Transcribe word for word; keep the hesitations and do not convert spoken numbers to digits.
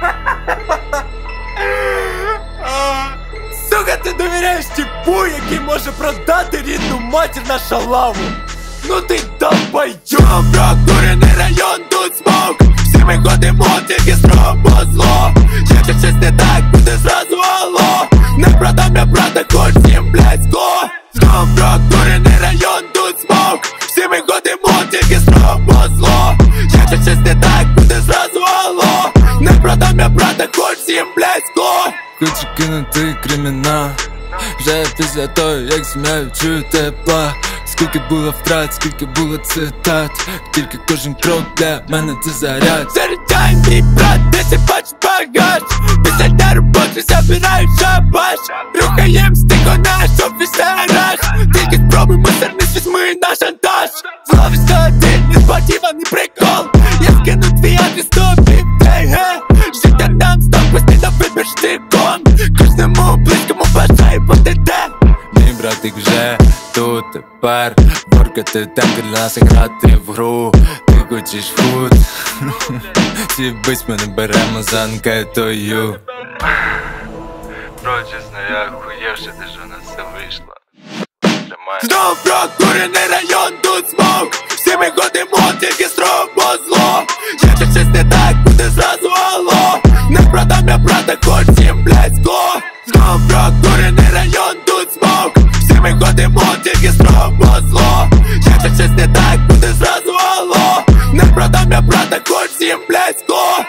Сука, ти довіряєш типу, який може продати рідну матір на шалаву. Ну ти долбойоб. Прокурений район, тут смок. Всі ми ходимо, тільки стробо зло. Якщо щось не так, буде зразу алло. Не продам я брата, хоч всім блядсько. Знов прокурений район, тут смок. Всі ми ходимо, тільки стробо зло. Якщо щось не так, буде зразу алло. Не продам я брата, хоч всім блядсько. Хочу кинути кримінал вже після того, як сім'я чую тепла. Скільки було втрат, скільки було цитат. Тільки кожен крок для мене це заряд. Заряджай, мій брат, десь бачить багаж. Після дня роботи забирають шабаш. Рухаєм стико наш офісерах. Тільки спробуємо серниць, візьми на шантаж. Зловишся один, несподіваний прикол. Я скину твій адрес тобі в ге. Життя нам став постійно вибір штиком. Кожному близькому бажаю бути де. Мій братик вже тут тепер. Воркати темки для нас і грати в гру. Ти хочеш фут. Ці бись ми не беремо за анкетою. Бро, чесно, я охуєвши, де ж у нас все вийшло. Знов прокурений район, тут смок. Всі ми ходимо, тільки стробо зло. Якщо щось не так, буде зразу алло. Не продам я брата, хоч всім блядсько. Знов прокурений район, тут смок. Всі ми ходимо, тільки стробо зло. Якщо щось не так, буде зразу алло. Не продам я брата, хоч всім блядсько.